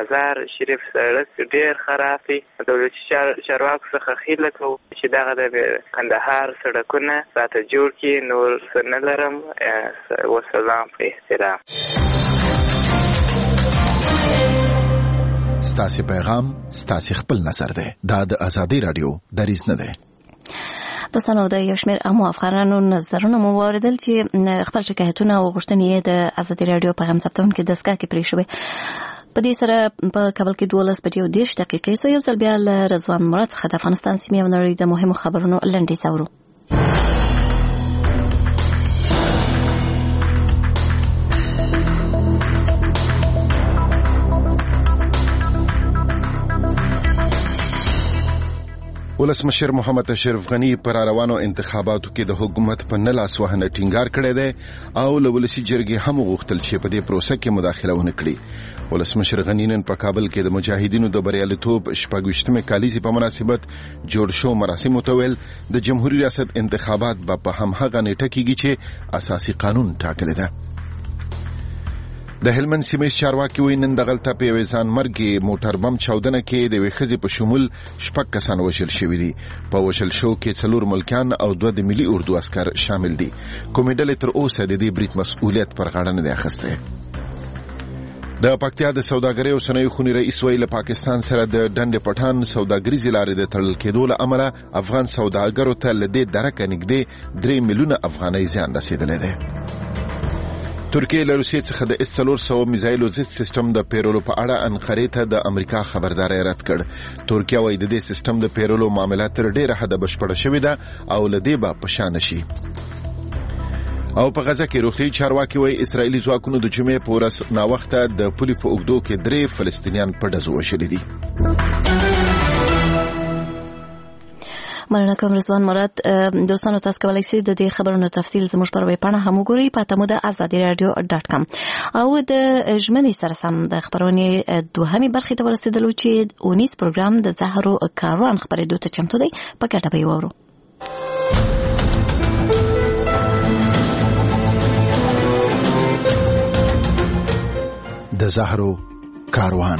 مزار شریف سړک ډېر خراب دی. دولتي چارواکو څخه هیله کوو چې دغه د کندهار سړکونه راته جوړ کړي. نور څه نه لرم. وسلام په احترام. ستاسو پیغام ستاسو خپل نظر ده. دا د ازادي رادیو دریځ نه ده. دوستانو د یو شمېر عامو افغانانو نظرونه مو واوریدل چې خپل شکایتونه او غوښتنې د ازادي رادیو پیغام ثبتونکو د دستګاه کې پرې شوې. په دې سره په کابل کې 12:30 سو یو ځل بیا له رضوان مراد څخه د افغانستان سیمې او نړۍ د مهمو خبرونو لنډیز اورو. ولسمشر محمد اشرف غنی پر روانو انتخاباتو کې د حکومت په نه لاس وهنه ټینګار کړی دی او له ولسی جرګې هم غوښتل چې په دې پروسه کې مداخله ونه کړي. ولسمشر غنی نن په کابل کې د مجاهدینو د بریالیتوب 26مه کالیزې په مناسبت جوړ شو مراسمو ته ویل د جمهوریت ریاست انتخابات په همغه نیټه کېږي چې اساسي قانون ټاکلی دی. د هلمند سیمې چارواکي وایي نن دغلته په یوې ځانمرګي موټر بم چاودنه کې د یوې ښځې په شمول 6 کسان وژل شوي دي. په وژل شو کې 4 ملکیان او 2 د ملي اردو عسكر شامل دي. کومې ډلې تر اوسه د دې برید مسؤلیت پر غاړه نه دی اخیستی. د پکتیا د سوداګرۍ او صنایعو خونې رئیس ویل پاکستان سره د ډنډ پټان سوداګریزې لارې د تړل کېدو له امله افغان سوداګرو ته له دې درکه نږدې 3 میلیونه افغانۍ زیان رسیدلی دی. ترکیه له روسیې څخه د S-400 میزایلو ضد سیستم د پیرولو په اړه انقرې ته د امریکا خبرداری رد کړ. ترکیه وايي د دې سیستم د پیرولو معاملات تر ډیره حده بشپړه شوې ده او له دې به په شان شي. او په غزه کې روغتي چارواکي وايي اسرایلی ځواکونو د جمعې په ورځ ناوخته د پولي په اوږدو کې 3 فلسطینیان په ډزو وشلي دي. مننه کوم رضوان مراد. دوستانو تاسو کولای شئ د دې خبرونو تفصیل زموږ پر ویب پاڼه هم وګورئ په تمو د azadiradio.com او د ژمنې سره سم د خبرونې دوهمې برخې ته ورسېدلو چې 19 پروګرام د زهرو کاروان خبرېدو ته چمتو دی. په ګټه به یې واورو. د زهرو کاروان.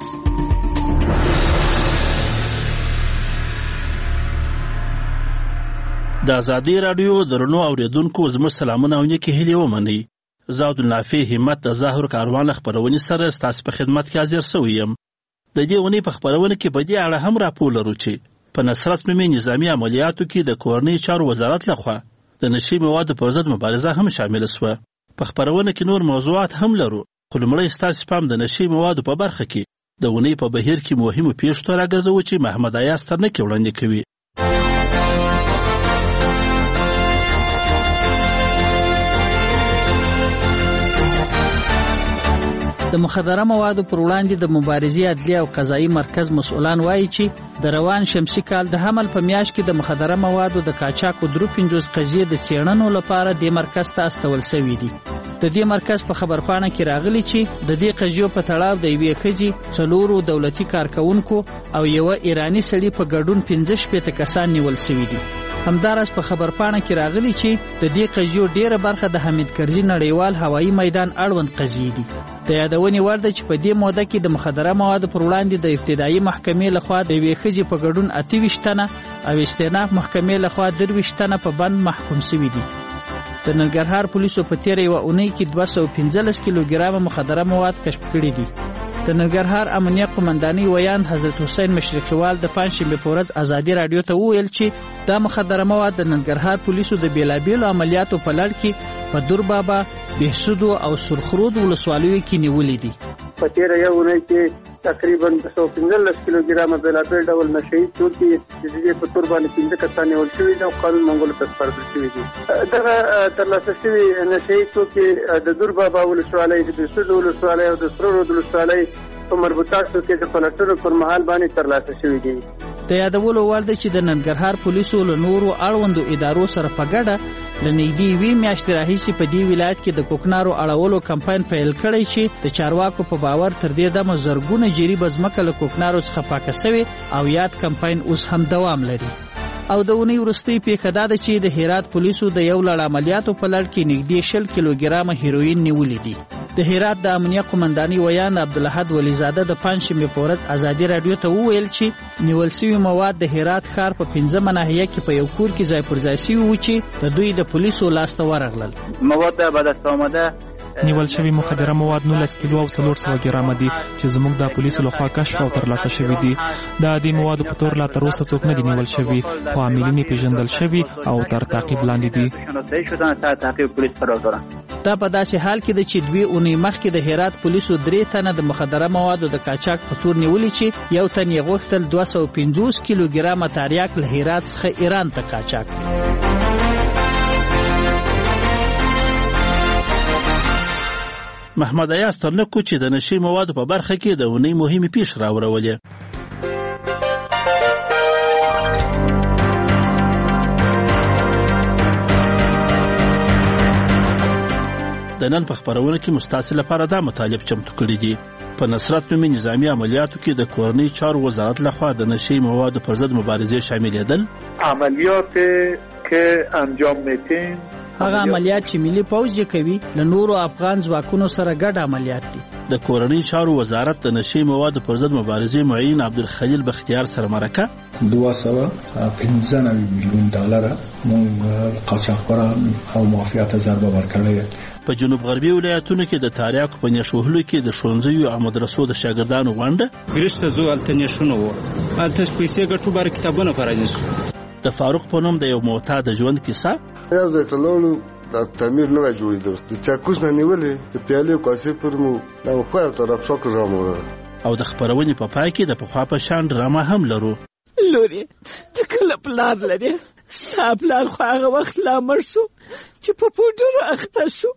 د ازادي رادیو درنو اوریدونکو زموږ سلامونه او نیکی هیلې ومنئ. زه عبدالنافع همت د زهرو کاروان خبرونې سره ستاسو په خدمت کې حاضر شوی یم. د دې اونۍ په خبرونه کې په دې اړه هم راپور لرو چې په نصرت نومي نظامي عملیاتو کې د کورنۍ چارو وزارت لخوا د نشي موادو پر ضد مبارزه هم شامل شوه. په خبرونه کې نور موضوعات هم لرو، خو لومړی ستاسو پام د نشي موادو په برخه کې د اونۍ په بهیر کې مهمو پیښو ته راګرځوو چې محمد ایاز ترنکي وړاندې کوي. د مخدره موادو پر وړاندې د مبارزې عدلي او قضایي مرکز مسؤلان وایي چې د روان شمسي کال د حمل په میاشت کې د مخدره موادو د قاچاق 53 قضیې د څېړنو لپاره د مرکز ته استول شوې دي. د دې مرکز په خبرپاڼه کې راغلي چې د دې قضیو په تړاو د یوې ښځې 4 دولتي کارکونکو او یو ایرانی سړي په ګډون 15 کسان نیول شوي دي. همدارس په خبرپاڼه کې راغلي چې د دې قضیو ډیره برخه د حمید کرزي نړیوال هوایي میدان اړوند قضیې دي. د یادونې وړ ده چې په دې موده کې د مخدره موادو پر وړاندې د ابتدایي محکمې لخوا د یوې ښځې په ګډون 28 تنه او استئناف محکمې لخوا 23 تنه په بند محکوم شوي دي. د ننګرهار پولیسو په تیره یوه اونۍ کې 215 کیلوګرامه مخدره مواد کشف کړي دي. د ننګرهار امنیه قومندانۍ ویان حضرت حسین مشرقیوال د پنځشنبې په ورځ ازادي رادیو ته وویل چې دا مخدره مواد د ننګرهار پولیسو د بیلابیلو عملیاتو په لړ کې په دوربابا، بهسودو او سرخرود ولسوالیو کې نیولې دي. په تیره یوه اونۍ کې تقریبا 215 کیلوګرامه بېلابېل ډول نشهیي توکي د دې په تور باندې 15 کسان نیول شوي دي او قانون منګولو ته سپارل شوي دي. دغه ترلاسه شوي نشهیي توکي د دوربابا ولسوالۍ، د بهسودو ولسوالۍ او د سرخرود ولسوالۍ په مربوطاتو کې د پلټنو پر مهال باندې ترلاسه شوي دي. د یادولو وړ ده چې د ننګرهار پولیسو له نورو اړوندو ادارو سره په ګډه له نږدې 2 میاشتې راهیسې په دې ولایت کې د کوکنارو اړولو کمپاین پیل کړی چې د چارواکو په باور تر دې دمه زرګونه جریبه ځمکه له کوکنارو څخه پاکه شوې او یاد کمپاین اوس هم دوام لري. او د اونۍ وروستۍ پیښه دا ده چې د هرات پولیسو د یو لړ عملیاتو په لړ کې نږدې 20 کیلوګرامه هیروین نیولې دي. د هرات د امنیه قومنداني ویان عبدالاحد ولیزاده د پنځشنبه په ورځ ازادي رادیو ته وویل چې نیول شوي مواد د هرات ښار په 15 ناحیه کې په یو کور کې ځای پر ځای شوي و چې د دوی د پولیسو لاسته ورغلل. مواد به دست آمده نیول شوي مخدره مواد 19 کیلو او 400 ګرامه دي چې زموږ د پولیسو لخوا کشف او ترلاسه شوي دي. د دې موادو په تور لا تر اوسه څوک نه دي نیول شوي، خو عاملین پیژندل شوي او تر تعقیب لاندې دي. دا په داسې حال کې ده چې 2 اونۍ مخکې د هرات پولیسو 3 تنه د مخدره موادو د قاچاق په تور نیولي چې یو تن یې غوښتل 250 کیلو ګرامه تریاک له هرات څخه ایران ته قاچاق. محمد ایاز ترنکو چې د نشي موادو په برخه کې د اونۍ مهمې پیښې راوړولې. د نن په خبرونه کې مستعصل لپاره دا مطالب چمتو کړي دي. په نصرت نومي نظامی عملیاتو کې د کورنۍ چارو وزارت لخوا د نشي موادو پر ضد مبارزې شاملېدل. عملیات که انجام میدیم هغه عملیات چې ملي پوځ یې کوي له نورو افغان ځواکونو سره ګډ عملیات دي. د کورنۍ چارو وزارت د نشي موادو پر ضد مبارزې معین عبدالخلیل بختیار سره مرکه 215 میلیون ډالر موږ قاچاقبران او مافیات ضربه ورکړې. په جنوب غربي ولایتونو کې د تاریاکو په نشوهلو کې د ښوونځیو او مدرسو د شاګردانو غونډه ګرشته زو الته نشونه و الته پیسې ګټو بار کتابونه پرانیسو. د فاروق په نوم د یو معتاد ژوند کیسه. یو ځای ته لاړو د تعمیر نوی جوړېده، د چاکوس نه نیولې د پیالې او کاسې پر مو د خو طرف شوک راوړل. او د خبرونې په پای کې د پخوا په شان ډرامه هم لرو. لوري ته کله پلار لري؟ ستا پلار خو هغه وخت لا مړ شو چې په پوډرو اخته شو.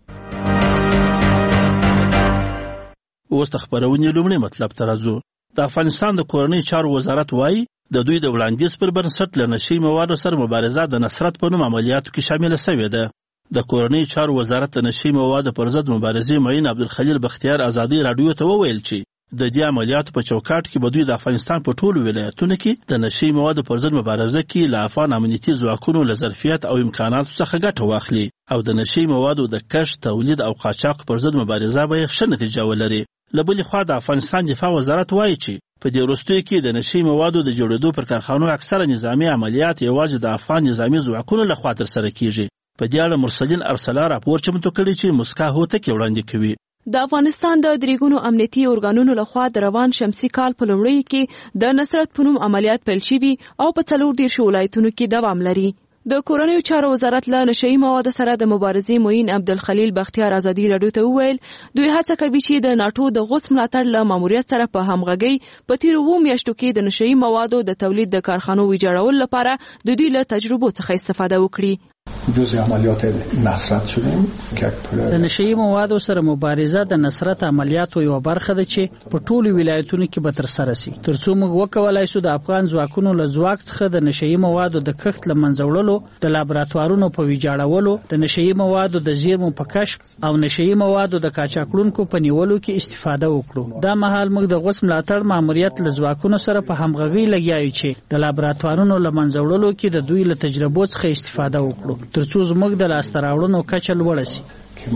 اوس د خبرونې لومړی مطلب ته راځو. د افغانستان د کورنۍ چارو وزارت وایي د دوی د وړاندیز پر بنسټ له نشي موادو سره مبارزه د نصرت په نوم عملیاتو کې شامله شوې ده. د کورنۍ چارو وزارت د نشي موادو پر ضد مبارزې معین عبدالخلیل بختیار ازادي رادیو ته وویل چې د دې عملیاتو په چوکاټ کې به دوی د افغانستان په ټولو ولایتونو کې د نشي موادو پر ضد مبارزه کې له افغان امنیتي ځواکونو له ظرفیت او امکاناتو څخه ګټه واخلي او د نشي موادو د کشف، تولید او قاچاق پر ضد مبارزه به ښه نتیجه ولري. له بلې خوا د افغانستان دفاع وزارت وایي چې په دې وروستیو کې د نشي موادو د جوړېدو پر کارخانو اکثره نظامي عملیات یوازې د افغان نظامي ځواکونو لخوا ترسره کیږي. په دې اړه مرسلین ارسلا راپور چمتو کړی چې مسکا هوتک وړاندې کوي. د افغانستان د دریګونو امنیتي ارګانونو لخوا د روان شمسي کال په لومړیو کې د نصرت په نوم عملیات پیل شوي او په 14 ولایتونو کې دوام لري. د کورنیو چارو وزارت له نشئی موادو سره د مبارزې معین عبدالخلیل بختیار ازادي رادیو ته وویل دوی هڅه کوي چې د ناتو د غوڅ ملاتړ له ماموریت سره په همغږۍ په تیرو 2 میاشتو کې د نشئی موادو د تولید د کارخانو ویجاړولو لپاره د دوی له تجربو څخه استفاده وکړي. جزء عملیات نصرت شدیم. د نشئی موادو سره مبارزه د نصرت عملیاتو یو برخه ده چې په ټولو ولایتونو کې به ترسره شي ترڅو موږ وکولای شو د افغان ځواکونو له ځواک څخه د نشئی موادو د کښت له منځه وړلو، د لابراتوارونو په ویجاړولو، د نشئی موادو د زیرمو په کشف او نشئی موادو د قاچاقونکو په نیولو کې استفاده وکړو. دا مهال موږ د غوڅ ملاتړ ماموریت له ځواکونو سره په همغږۍ لګیایو چې د لابراتوارونو له منځه وړلو کې د دوی له تجربو څخه استفاده وکړو ترڅو زموږ د لاسته راوړنو کچه لوړه شي.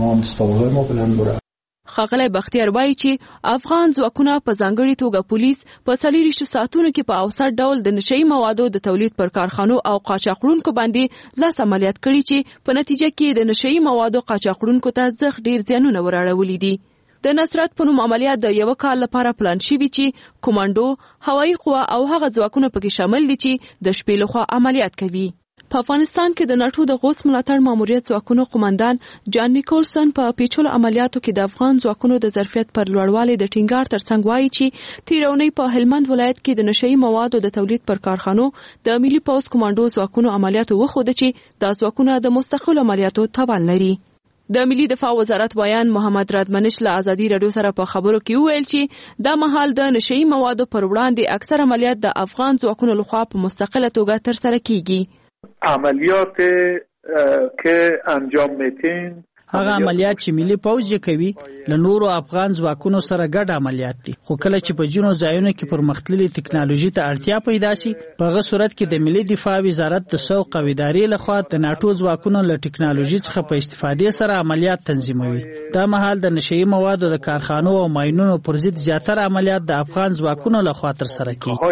ښاغلی بختیار وایي چې افغان ځواکونه په ځانګړې توګه پولیس په 24 ساعتونو کې په اوسط ډول د نشئی موادو د تولید پر کارخانو او قاچاقونکو باندې لاس عملیات کړي چې په نتیجه کې د نشئی موادو قاچاقونکو ته زغ ډیر زیانونه وراړولي دي. د نصرت په نوم عملیات د یو کال لپاره پلان شوي چې کمانډو، هوایي قوا او هغه ځواکونه پکې شامل دي چې د شپې لخوا عملیات کوي. په افغانستان کې د ناتو د غوڅ ملاتړ ماموریت ځواکونو قومندان جان نیکولسن په پیچلو عملیاتو کې د افغان ځواکونو د ظرفیت پر لوړوالي د ټینګار ترڅنګ وایي چې تیرونی په هلمند ولایت کې د نشئی موادو د تولید پر کارخانو د ملي پوځ کمانډو ځواکونو عملیاتو وښوده چې د ځواکونو د مستقل عملیاتو توان لري. د ملي دفاع وزارت ویان محمد رادمنش له ازادي رادیو سره په خبرو کې وویل چې دا مهال د نشئی موادو پر وړاندې اکثر عملیات د افغان ځواکونو لخوا په مستقله توګه ترسره کیږي. عملیات که انجام میدیم هغه عملیات چې ملي پوځ یې کوي له نورو افغان ځواکونو سره ګډ عملیات دي، خو کله چې په ځینو ځایونو کې پرمختللې ټکنالوژي ته اړتیا پیدا شي په هغه صورت کې د ملي دفاع وزارت د سوق او ادارې لخوا د ناټو ځواکونو له ټکنالوژي څخه په استفادې سره عملیات تنظیموي. دا مهال د نشئی موادو د کارخانو او ماینونو پر ضد زیاتره عملیات د افغان ځواکونو لخوا ترسره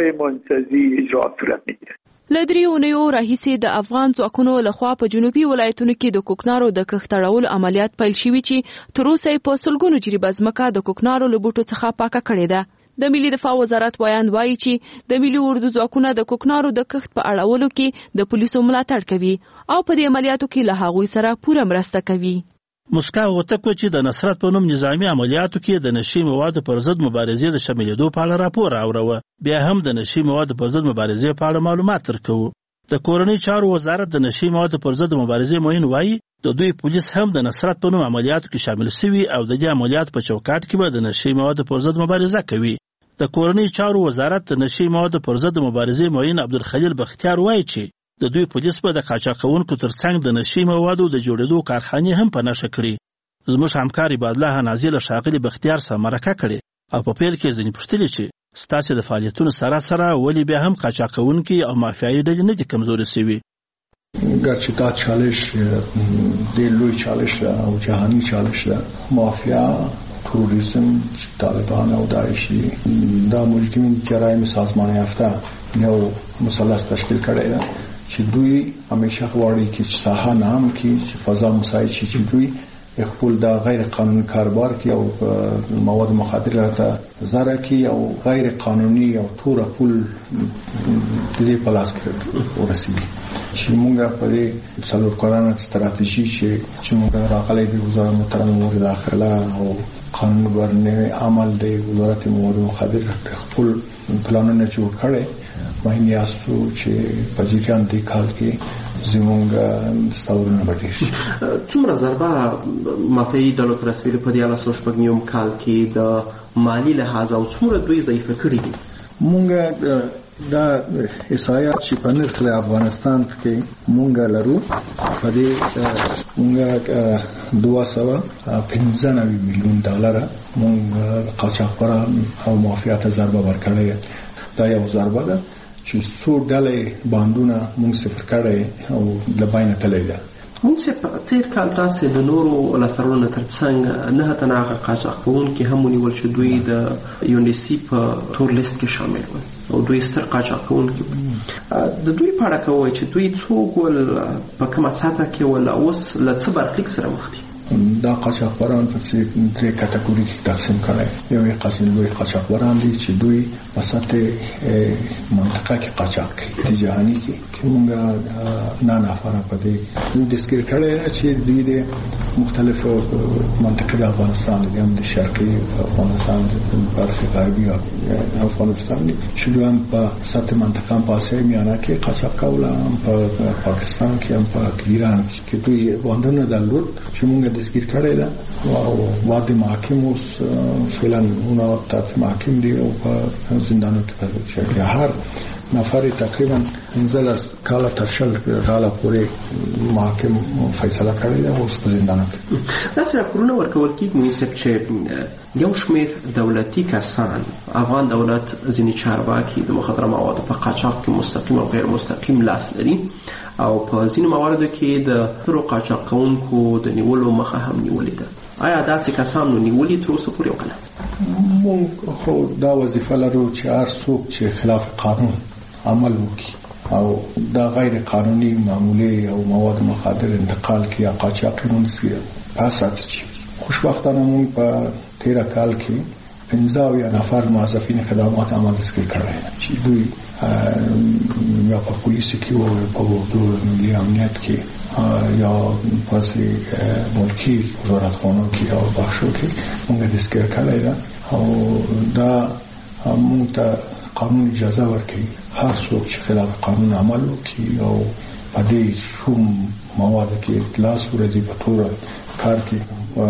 کیږي. لدریونیو راهیسې د افغان ځواکونو لخوا په جنوبي ولایتونو کې د کوکنارو د کښت اړولو عملیات پیل شوي چې تر اوسه په سلګونو جریبه ځمکه د کوکنارو له بوټو څخه پاکه کړې ده. د ملي دفاع وزارت وایي چې د ملي اردو ځواکونه د کوکنارو د کښت په اړولو کې د پولیسو ملاتړ کوي او په دې عملیاتو کې له هغوی سره پوره مرسته کوي. مسکا وتکو چې د نصرت په نوم نظامی عملیاتو کې د نشي موادو پر ضد مبارزې د شاملېدو په اړه راپور راوړو. بیا هم د نشي موادو پر ضد مبارزې په اړه معلومات ورکوو. د کورنۍ چارو وزارت د نشي موادو پر ضد مبارزې موین وایي د دوی پولیس هم د نصرت په نوم عملیاتو کې شامل شوي او د دې عملیاتو په چوکاټ کې به د نشي موادو پر ضد مبارزه کوي. د کورنۍ چارو وزارت د نشي موادو پر ضد مبارزې موین عبدالخلیل بختیار وایي چې د دوی پولیس به د قاچاقونکو ترڅنګ د نشي موادو د جوړېدو کارخانې هم په نښه کړي. زموږ همکار عبادالله نازي له ښاغلي بختیار سره مرکه کړې او په پیل کې ځینې پوښتلې چې ستاسې د فعالیتونو سره سره ولې بیا هم قاچاقونکي او مافیایي ډلې نه دي کمزورې شوي. گرچه دا چالش ډېر لوی چالش ده او جهاني چالش ده. مافیا، تروریسم، طالبان او داعش دا مجرمین جرایم سازمان یافته یو مثلث تشکیل کړی ده چې دوی همیشه غواړي چې ساحه نام کې چې فضا مساعد شي چې دوی خپل دا غیر قانوني کاروبار کې او مواد مخدره ته زره کې او غیر قانوني او تور پول دې پلاس کې ورسېږي. چې موږ په دې څلور کلنه ستراتیژي چې موږ راغلي د وزارت محترم امور داخله او قانون ورنه عمل د وزارت مواد مخدره خپل پلانونه جوړ کړي. مهمه یاستو چې په جریان د کال کې زمونږ ستورونه بډې شي. څومره ضربه مافیایي ډلو ته رسېدلې په 2009 کال کې د مالی لحاظ او څومره دوی ضعیفه کړي دي؟ مونږ دا احصایات چې په نرخ د افغانستان کې مونږ لرو په دې مونږ 215 میلیون ډالر مونږ قاچاقبران او مافیا ته ضربه ورکړې. دا یو ضربه ده چې څو ډلې باندونه مونږ صفر کړي او لباینه تللی ده. مونږ په تیر کال تاسو د نورو لاسرونو ترڅنګ نه تناغه قاچاقونکي هم ونیول چې دوی د یونیسی په تور لیست کې شامل ول او دوی ستر قاچاقونکي د دوی په اړه کوي چې دوی څوک ول په کومه ساته کې ول اوس له څه برخلیک سره مخ دي. دا قاچاقبران په درې کټګوري کې تقسیم کړي. یو یې قاچاقبران دي چې دوی په سطح منطقه کې قاچاق کوي. د جهاني کې موږ نه نفره په دې ډیسکریټ کړي چې دوی د مختلفو منطقې د افغانستان د هم د شرقي افغانستان د برخه غربي افغانستان چې دوی هم په سطح منطقه په اسیا میانه کې قاچاق کوله، په پاکستان کې هم په ایران کې دوی باندې درلود چې موږ دستگیر کړی ده او واده محاکم اوس فعلا اونا تحت محاکم دي او په زندانو کې پاتې دي. هر نفر تقریبا 15 کال تر شل کاله پورې محاکم فیصله کړی ده اوس په زندان کې. دا سره کورونه ورکول کېږي چې یو شمېر دولتي کسان افغان دولت ځینې چارواکي د مخدره موادو په قاچاق کې مستقیم او غیر مستقیم لاس لري او په ځینو مواردو کې د تورو قاچاقونکو د نیولو مخه هم نیولې ده. آیا داسې کسان نو نیولې تر اوسه پورې وکړه؟ موږ خو دا وظیفه لرو چې هر څوک چې خلاف قانون عمل وکړي او دا غیر قانوني معاملې او مواد مخدر انتقال کې یا قاچاقونه نسي اساس شي. خوشبختانه موږ په 13 کال کې 15 نفر موظفین خدمات عمل سکل کړی چې دوی یا په پولیسو کې او په ملي امنیت کې یا پاسې ملکی وزارتخانو کې او بخشو کې موږ دسکر کړی ده او دا موږ ته قانون اجازه ورکوي هر څوک چې خلاف قانون عمل وکړي او په دې شوم مواد کې اطلاع ورځي په تور کار کې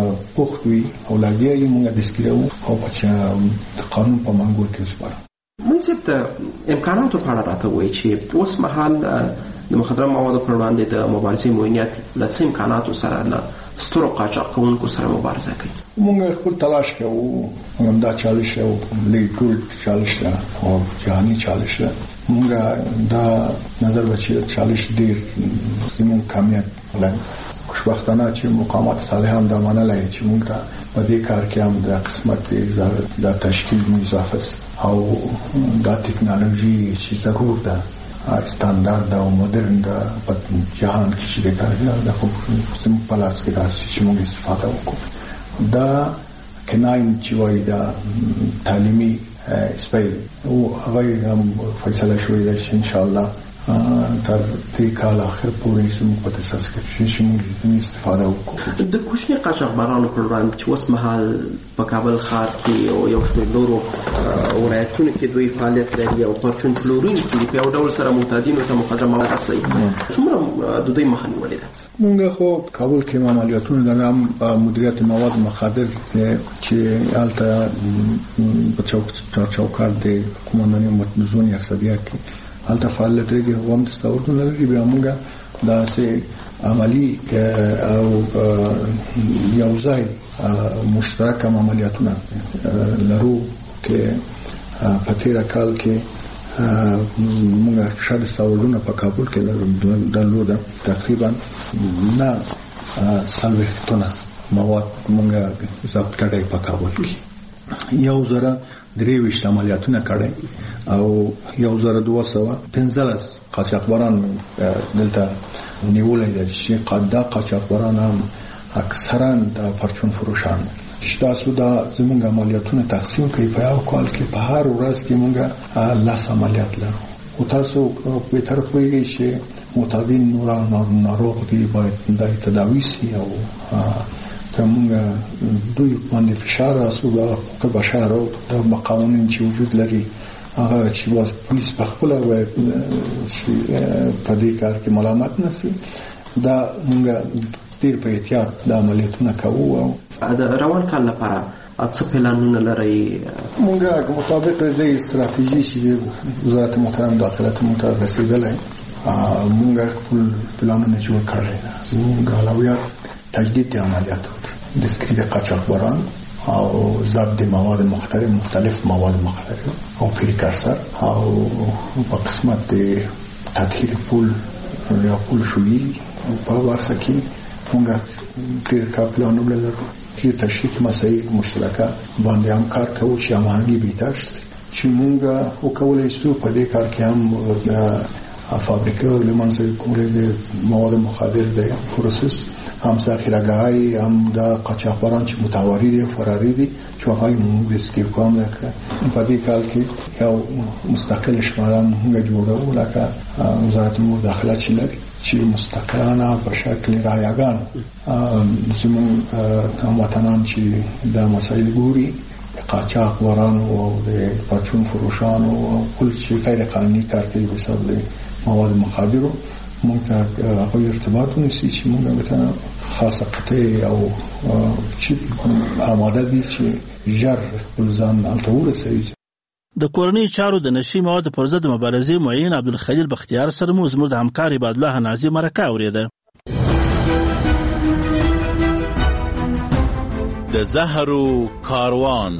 پوښتوي او لاګي موږ دسکرو او په قانون په منګول کې وسپارو. موږ زرغون صاحب د امکاناتو په اړه راته وایي چې اوس مهال د مخدره موادو پر وړاندې د مبارزې موینیت له څه امکاناتو سره له سترو قاچاق کوونکو سره مبارزه کوي. موږ خپل تلاش کوو، همدا چالش او لې ټول چالش او جهاني چالش موږ دا نظر وچې چالش ډیر زموږ کامیاب ولای خوشبختانه چې مقامات صالحان دا منلای چې موږ په دې کار کې هم د قسمت د تشکیل مضافه او د ټکنالوژي چې ضرور ده ستاندارد او مدرن ده په جهان کې چې د کار د خو زموږ په لاس کې راځي چې موږ استفاده وکړو. دا کناین چې وایي دا تعلیمي سپیل او هغه هم فیصله شوې ده چې ان شاء الله تر دې کال اخر پورې زموږ په اساس کې چې موږ استفاده وکړو. د کوچني قاچاقبرانو پر وړاندې چې اوس مهال په کابل ښار کې او یو شمېر نورو ولایتونو کې دوی فعالیت لري او پرچون پلورونکي په یو ډول سره معتادینو ته مخدره مواد رسوي، څومره د دوی مخه نیولې ده؟ موږ خو کابل کې عملیاتونه لرم مدیریت مواد مخدر چې البته په چوکاټ د قومندانۍ متنزون یکسبیا کې البته فعالیت لري او هم د استوردون لري. بیا موږ دا سه عملی او یو ځای مشترک عملیاتونه لرو کې په تیر کال کې موږ شاید استوردونه په کابل کې درلوده تقریبا نه سلوختونه مواد موږ ضبط کړی په کابل کې. 1,023 عملیاتونه کړي او 1,215 قاچاقبران دلته نیولای دي چې قاعده قاچاقبران هم اکثرا د پرچون فروشان شتاسو دا زموږ عملیاتونه تقسیم کوي په یو کال کې په هر ورځ کې موږ لاس عملیات لرو او تاسو په طرف وایي چې معتادین ناروغ دي باید د تداوی سي او کومه دوی باندې فشار راسو د حقوق بشر او د قوانین چې وجود لري هغه چې واس پولیس په خپل وای چې په دې کار کې ملامت نشي دا موږ ډیر په احتیاط د عملیاتونه کوو. او د روان کال لپاره څه پلانونه لري؟ موږ مطابق د استراتیژي چې وزارت محترم داخله ته رسیدلې موږ خپل پلانونه جوړ کړل. موږ اولویت تجدید عملیات د سکرید قاچاقبران او ضبط مواد مختلف مواد مختلف او پریکارسر او په قسمت د تطهیر پول یا پول شویل په برخه کې موږ ډېر کارپلانونه لرو چې تشریح مسایل مشترکه باندې هم کار کوو چې هماهنګي بهتر شي چې موږ وکولای شو په دې کار کې هم فابریکه لمنځه کولای د مواد مخدر د پروسس هم ذخیره‌گاهی هم د قاچاقبران چې متواری دي فراری دي چې هغه موږ ریسکي کوم لکه په دې کال کې یو مستقل شماره موږ جوړو لکه وزارت مداخله چې لري چې مستقلانه په شکل رایگان زموږ هموطنان چې د مسایل ګوري قاچاقبران او د پرچون فروشان او کل چې غیر قانوني کار کوي په سبب د مواد مخدر موږ هغه ارتباط ونیسي چې موږ به خاصه قطعي او چې آماده دي چې ژر خپل ځان هلته ورسوي. د کورنۍ چارو د نشي موادو پر ضد مبارزې معین عبدالخلیل بختیار سره مو زموږ د همکار عباد الله نازي مرکه اوریده. د زهرو کاروان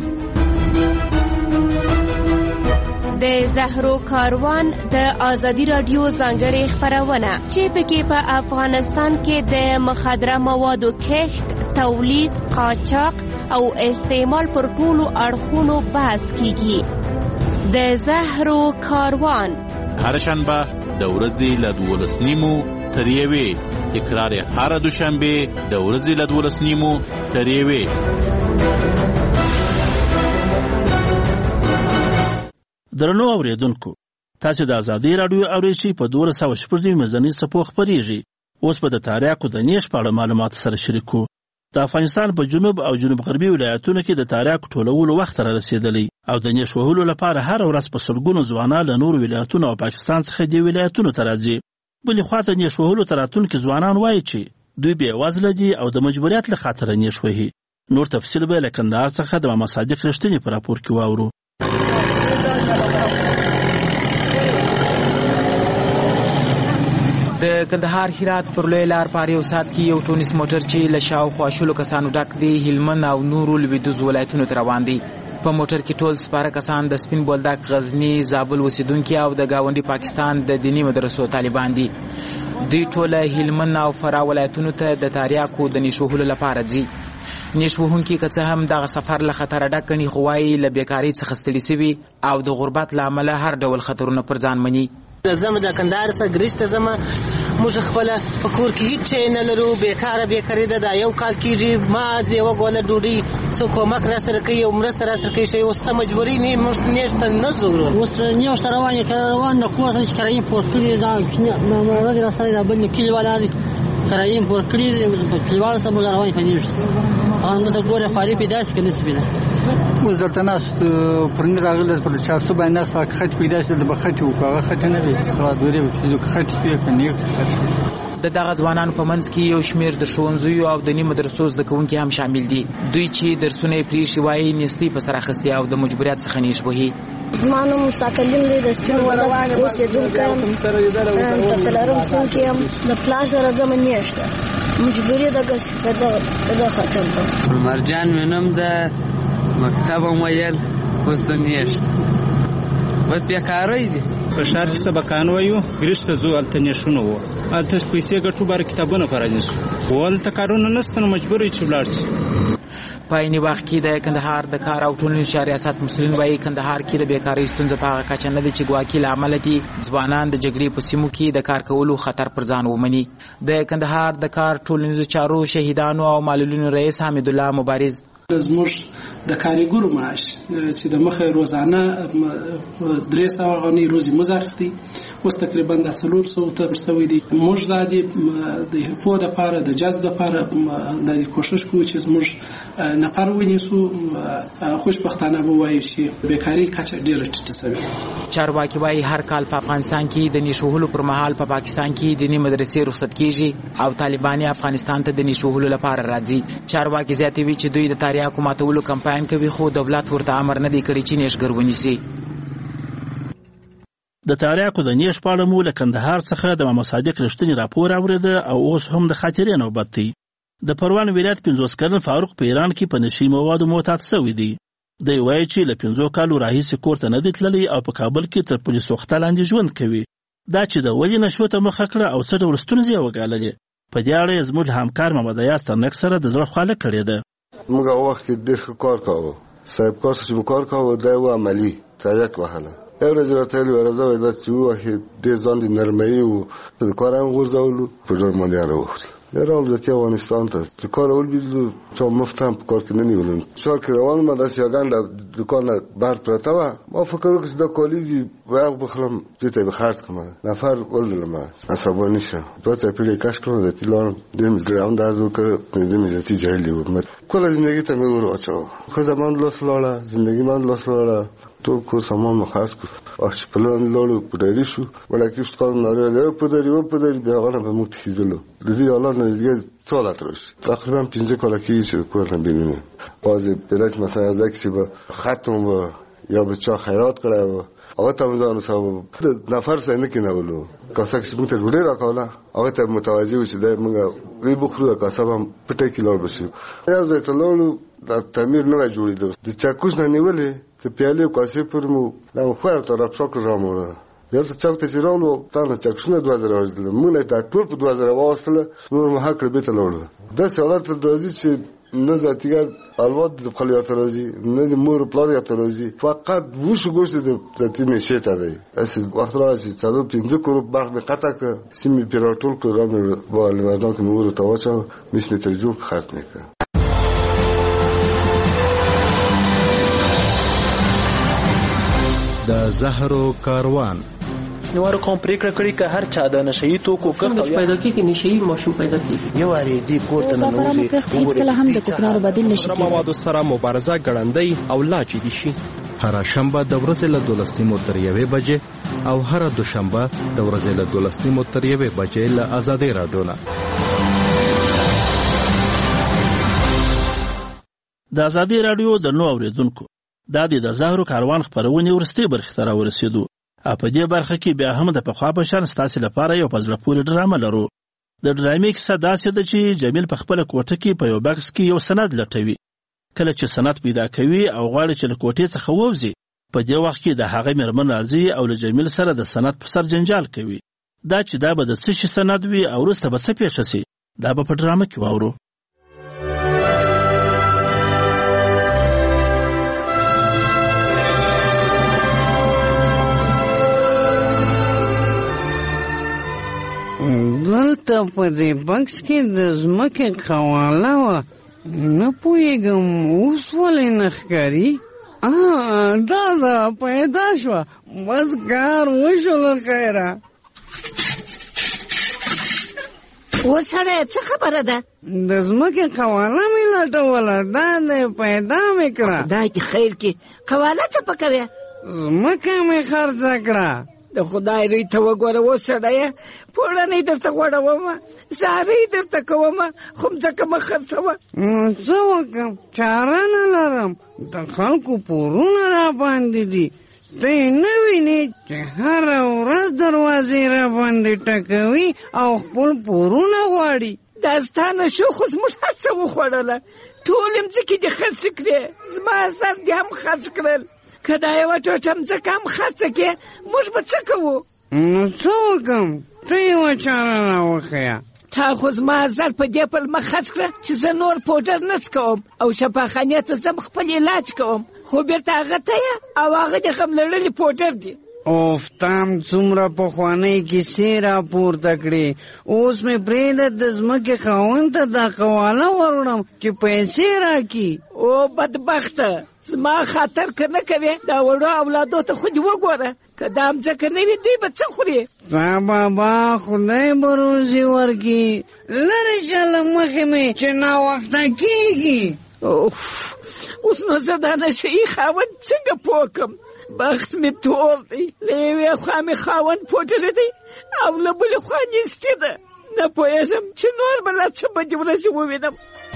د زهرو کاروان د آزادی رادیو ځانګړې خبرونه چې پکې په افغانستان کې د مخدره موادو کښت، تولید، قاچاق او استعمال پر ټولو اړخونو بحث کیږي. د زهرو کاروان هر شنبه د ورځې له 12:30 تر 1 تکرار هر دوشنبه د ورځې له 12:30 تر 1. درنو اوریدونکو، تاسو د ازادي رادیو اوریدئ په 214 مزنی صفو خبريږي. اوس په د تاریخو د نیش په اړه معلومات سره شریکو. د افغانستان په جنوب او جنوب غربي ولایتونو کې د تاریخ ټولولو وخت را رسیدلی او د نیش وهلو لپاره هر ورځ په سلګونو ځوانان له نور ولایتونو او پاکستان څخه دی ولایتونو ته راځي. بلې خواته نیش وهلو ته راتلونکي ځوانان وایي چې دوی بې وزله دي او د مجبوریت له خاطره نیش وهي. نور تفصیل به له کندهار څخه د ماما صادق رښتینی په راپور کې واورو. د کندهار هرات پر لوی لار په یو ساعت کې یو ټونس موټر چې له شاوخوا شلو کسانو ډک دی هلمند او نورو لویدیځ ولایتونو ته روان دی. په موټر کې ټول سپاره کسان د سپین بولدک، غزنی، زابل اوسیدونکي او د گاونډي پاکستان د دینی مدرسو طالبان دي. دوی ټول هلمند او فراه ولایتونو ته د تاریاکو د نیش وهلو لپاره ځي. نیش وهونکي که څه هم دغه سفر له خطره ډک ګڼي، خو وایي له بیکارۍ څخه ستړي سوي او د غربت له امله هر ډول خطرونه پر ځان مني. زمه د کندهار څخه ګریش ته زمه موږ خپل په کور کې هیڅ شی نه لرو، بیکاري ده. دا یو کال کېږي ما یوه ګوله ډوډۍ څوک کومک را سره کوي او مرسته را سره کوي، اوس ته مجبوري موږ نیش ته نه ځو. اوس نیش ته روان د کور ته چې کرایم پور کړي دا نامرد را سره دا بل کلیوال دي کرایم پور کړي کلیوال سره موږ روان په نیش هغه څه ګوره فاري پیدا شي کنه سپینه اوس دلته ناست پرنی راغله پر چارسو باندې ناست خټ پیدا شي د بخټ او هغه خټ نه وي سره دوری چې خټ پیدا کني. د دغه ځوانانو په منځ کې یو شمیر د ښوونځیو او دیني مدرسو زده کوونکي هم شامل دي. دوی چې درسونه یې پرېښي وایي نیستۍ په سر اخیستې او د مجبوریت څخه نیش وهي. زما نوم مستقلیم دی، د سپین بولدک اوسېدونکی یم، په څلورم صنف کې یم. د پلار سره ځمه نیش ته مجبوري دغه خاطر ده. مرجان مې نوم ده، مکتب هم ویل، اوس د نیش بس بیکارۍ دي. په ښار کې سبقان وایو، ګریش ته ځو، هلته نیشونه وو، هلته پیسې ګټو باره کتابونه پرانیسو، خو هلته کارونه نشته نو مجبور یو چې ولاړ شي. په عیني وخت کې د کندهار د کار او ټولنیز ریاست مسؤلین وایي کندهار کې د بیکارۍ ستونزه په هغه کچه نه ده چې ګواکې له امله دي ځوانان د جګړې په سیمو کې د کار کولو خطر پر ځان ومني. د کندهار د کار ټولنیزو چارو شهیدانو او معلولینو رئیس حمید الله مبارز زموږ د کارګرو معاش چې د مخه روزانه 300 غونې روزي موږ اخیستي، اوس تقریبا د 400 تر سوي دي. موږ د هپو د لپاره د جذب لپاره د کوشش کوو چې موږ نفر ونیسو. خوشبختانه به وایي چې بیکاري کچه ډیره ټیټه شوې. چارواکي وایي هر کال په افغانستان کې د نیش وهلو پر مهال په پاکستان کې دیني مدرسې رخصت کیږي او طالبان افغانستان ته د نیش وهلو لپاره راځي. چارواکي زیاتوي چې دوی د تاریاکو ماتولو کمپاین کوي، خو دولت ورته امر نه دی کړی چې نیشګر ونیسي. د تاریاکو د نیش په اړه مو له کندهار څخه د محمد صادق رښتینی راپور اورېده او اوس هم د خاطرې نوبت دی. د پروان ولایت 50 کلن فاروق په ایران کې په نشي موادو معتاد شوی دی. دی وایي چې له 50 کالو راهیسې کور ته نه دی تللی او په کابل کې تر پولیسو خطه لاندې ژوند کوي. دا چې د ولې نشو ته مخه کړه او څه ډول ستونزې یې وګاللې، په دې اړه یې زموږ همکار محمد ایاز ترنک سره د زړه خواله کړې ده. موږ هغه وخت کې ډېر کار کاوه، صاحب کار چې موږ کار کاوه دا و عملي تاریک وهله. یو ورځ راته ویل ورځه دا چې وخت ډېر ځان دې نرمۍ و د کار هم غورځولو په ډول باندې راوخت. راول د افغانستان ته د کار اول بیلو چې مفت هم په کار کې نه نیولم. ښار کې روان ما داسې یو ګنډه دوکان بهر پرته وه. ما فکر وکړ چې دا کالي دي ویغ بخلم دې ته یې به خرڅ کړم. نفر ولدلم عصباني شم، 2 څپېړې یې کش کړم، ذاتي لاړم. ډېر مې زړه هم درد وکړ، پنځه مې ذاتي جهیل و. کله زندګي ته مې ور واچوه، ښځه ما لاس لاړه، زندګي ما لاس لاړه، ټول کور سامان مې خرڅ کړ. چې په لاندې لاړو پدري شو، وړاکې شتقال ناروغ یو پدري بیا هغه په موږ تخیدلو د دې حالات نه دیگه سالت روش تقریبا 15 کاله کېږي چې کور نه بینیم. بعضې پلک مثلا ځای کې چې به ختم و یا به چا خیرات کړی و هغه ته مې ځان رساوه، د نفر سره نه کېنولو. کاسه چې موږ ته ډوډۍ راکوله هغه ته متوجه و چې دی موږ وی بخورو، د کاسه به هم پټی کې لاړ بشي. یو ځای ته لاړو، د تعمیر نوی جوړېده، د چکوس نه نیولې د پیالې او کاسې پر مو دا خو ته راپشا کړ راموړه. بیا ته چاک ته چې راغلو تا نه چکسونه 2000 واخیستل، موږ نه دا ټول په 2000 واخیستله، نور مو حق کړ بېرته لاړو. داسې حالت ته راځي چې نه ذاتیګر الواد د خپل یاته راځي، نه د مور پلار یاته راځي، فقط وشو ګوشت د ذاتي نشې ته دی. داسې وخت راځي 4-5 کور باغ مې قطع کړ، سیمې پرې راټول کړ، را مې په لمردان کې مې ورته واچاوه، مس مې ترې جوړ خرڅ مې کړ. د زهرو کاروان شنوارو قوم پریکړه کړې که هر چا د نشئی توکو کښت پیدا کیږي نشئی ماشوم پیدا کیږي یو اړې دی کوټه نه نوځي هیڅ کله هم د کوکنارو بدیل نشي کېدای. موادو سره مبارزه ګړندۍ او لا جدي شي. هر شنبه د ورځې له 12 تر 1 بجې او هر دوشنبه د ورځې له 12 تر 1 بجې له آزادۍ راډیو نه. د آزادۍ راډیو د نو اوریدونکو دا د زهرو کاروان خبرونه ورسته برخه را ورسېدو. په دې برخه کې بیا هم د پخوا په شان ستاسې لپاره یو په زړه پورې ډرامه لرو. د ډرامې کیسه داسې ده چې جمیل په خپله کوټه کې په یو بکس کې یو سند لټوي. کله چې سند پیدا کوي او غواړي چې له کوټې څخه ووځي، په دې وخت کې د هغه مېرمن راځي او له جمیل سره د سند په سر جنجال کوي. دا چې دا به د څه شي سند وي او وروسته به څه پیښه سي، دا به په ډرامه کې واورو. دلته په دې بکس کې د ځمکې خواله وه، نه پوهېږم اوس ولې نه ښکاري. دا پیدا شوه، بس کار وشو له خیره. وسړی څه خبره ده؟ د ځمکې قواله مې لټوله، دا دی پیدا مې کړه. خدای دې خیر کړي. قواله څه پکوې؟ ځمکه مې خرڅه کړه. د خدای روی ته وګوره وسړیه، پوړنۍ درته غوړومه، زارۍ درته کومه، خو مځکه مه خرڅوه. څه وکړم؟ چاره نه لرم، د خلکو پورونه راباندې دي. ته یې نه وینې چې هره ورځ دروازې راباندې ټکوي او خپل پورونه غواړي. دا ستا نه شو، خو زموږ هر څه وخوړله، ټولې مځکې دې خرڅې کړې، زما سر دې هم خرڅ کړل. که دا یوه ټوټه مځکه هم خرڅه کړې، موږ به څه کوو؟ نو څه وکړم؟ ته یوه چاره راوښیه. تا خو زما زر په دې پلمه خرڅ کړه چې زه نور پوډر نه څکوم او شفاخانې ته ځم خپل علاج کوم، خو بیرته هغه ته یې او هغه د غم لړلي پوډر دي. اوف، تام څومره پخوانۍ کیسې راپورته کړې. اوس مې پرېږده د ځمکې خاوند ته دا قواله وروړم چې پیسې راکړي. او بدبخته، زما خاطر که نه کوې، دا وړو اولادو ته خو دې وګوره، که دا مځکه نه وي دوی به څه خوري؟ بابا خدای به روزي ورکړي. لرې شه له مخې مې چې ناوخته کېږي. اوس نو زه دا نشهیي خاوند څنګه پوه کړم؟ بخت مې تور دی، له یوې خوا مې خاوند پوډر دی او له بلې خوا نیستي ده. نه پوهېږم چې نور به لا څه بدې ورځې ووینم.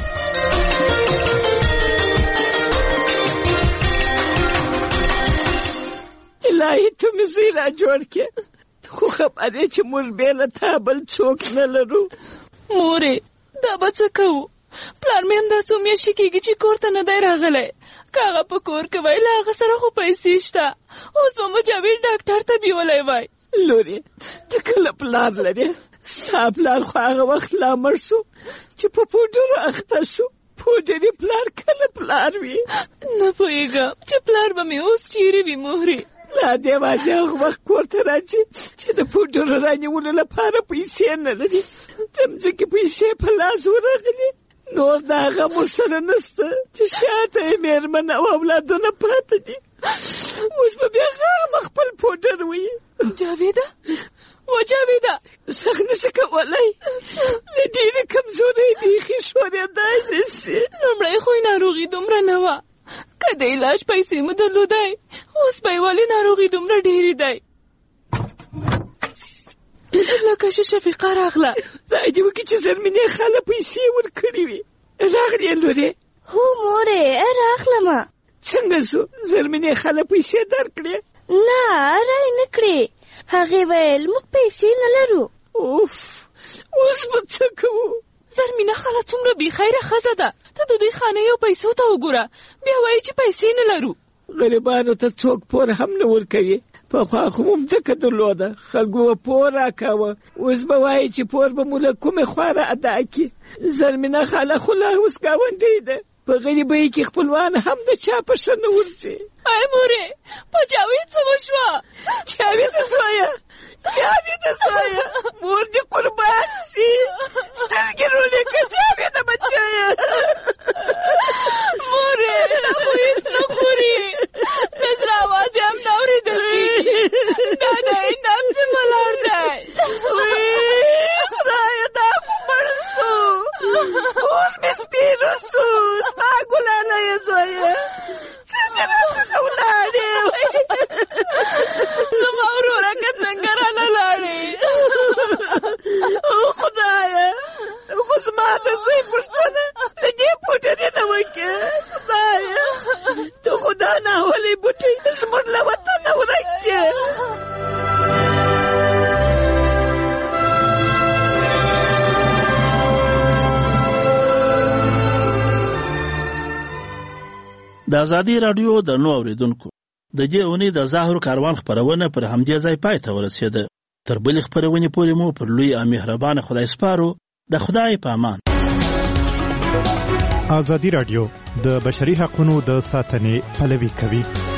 الهي ته مې زوی را جوړ کړې، خو خبر یې چې موږ بې له تا بل څوک نه لرو. مورې، دا به څه کوو؟ پلار مې همدا څو میاشتې کېږي چې کور ته نه دی راغلی. که هغه په کور کې وای، له هغه سره خو پیسې شته، اوس به مجاور ډاکټر ته بیولی وای. لورې، ته کله پلار لرې؟ ستا پلار خو هغه وخت لا مړ شو چې په پوډرو اخته شو. پوډري پلار کله پلار وي؟ نه پوهېږم چې پلار به مې اوس چیرې وي. مورې، لا دې واځي هغه وخت کور ته راځي چې د پوډرو رانیولو لپاره پیسې نه لري. د مځکې پیسې په لاس ورغلي، نور د هغه موږ سره نسته چې شاته یې مېرمن او اولادونه پراته دي. اوس به بیا هغه خپل پوډر وي. جاویده، و جاویده، غږ نشي کولی، له ډېرې کمزورۍ بیخي ښورېدای نه شي. لومړی خو یې ناروغي دومره نه وه، که د علاج پیسې مو درلودی، اوس به یې ولې ناروغي دومره ډېرې دی؟ لکه چې شفیقه راغله. خدای دې وکړي چې زرمینې خاله پیسې ورکړې وي. راغلې لورې؟ هو مورې، راغلمه. څنګه شو؟ زرمینې خاله پیسې درکړې؟ نه، رای نه کړې. هغې ویل موږ پیسې نه لرو. اوف، اوس به څه کوو؟ زرمینه خاله څومره بېخیره ښځه ده. ته د دوی خانې او پیسو ته وګوره، بیا وایي چې پیسې نه لرو. غریبانو ته څوک پور هم نه ورکوي. پخوا خو مو مځکه درلوده، خلکو به پور راکاوه، اوس به وایي چې پور به مو له کومې خوا را ادا کړي. زرمینه خاله خو لا اوس ګاونډۍ ده، په غریبۍ کې خپلوان هم د چا په ښه نه ورځي. ای مورې، په جاوید څه وشوه؟ جاویده زویه، جاویده زویه، مور دې قربان سي، سترګې رولې که جاویده بچیه. مورې، دا خو هېڅ نه خوري، د زړه اواز یې هم نه اورېدل کېږي. دا دی نبض یې ولاړ دی. خدایه، دا خو مړ شو، اور مې سپېره شو. ستا ګلانه یې زویه، څنګه راڅخه ولاړې؟ زما وروره که څنګه رانه لاړې؟ او خدایه، خو زما د زوی پوښتنه د دې د ازادي راډیو د نو اوریدونکو د دې اونۍ د ظاهر کاروان خپرونه پر همدې ځای پای ته ورسېده. تر بلې خپرونې پورې مو پر لوی او مهربانه خدای سپارو. د خدای په امان. ازادي راډیو د بشري حقوقو د ساتنې پلوي کوي.